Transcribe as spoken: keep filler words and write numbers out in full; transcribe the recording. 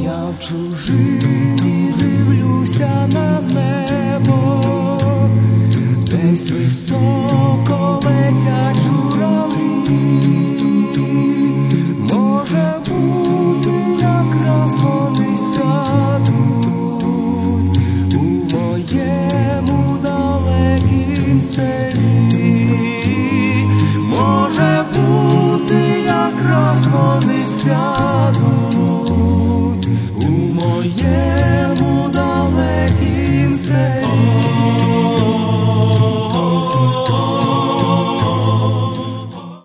Я в чужині дивлюся на небо, десь високо.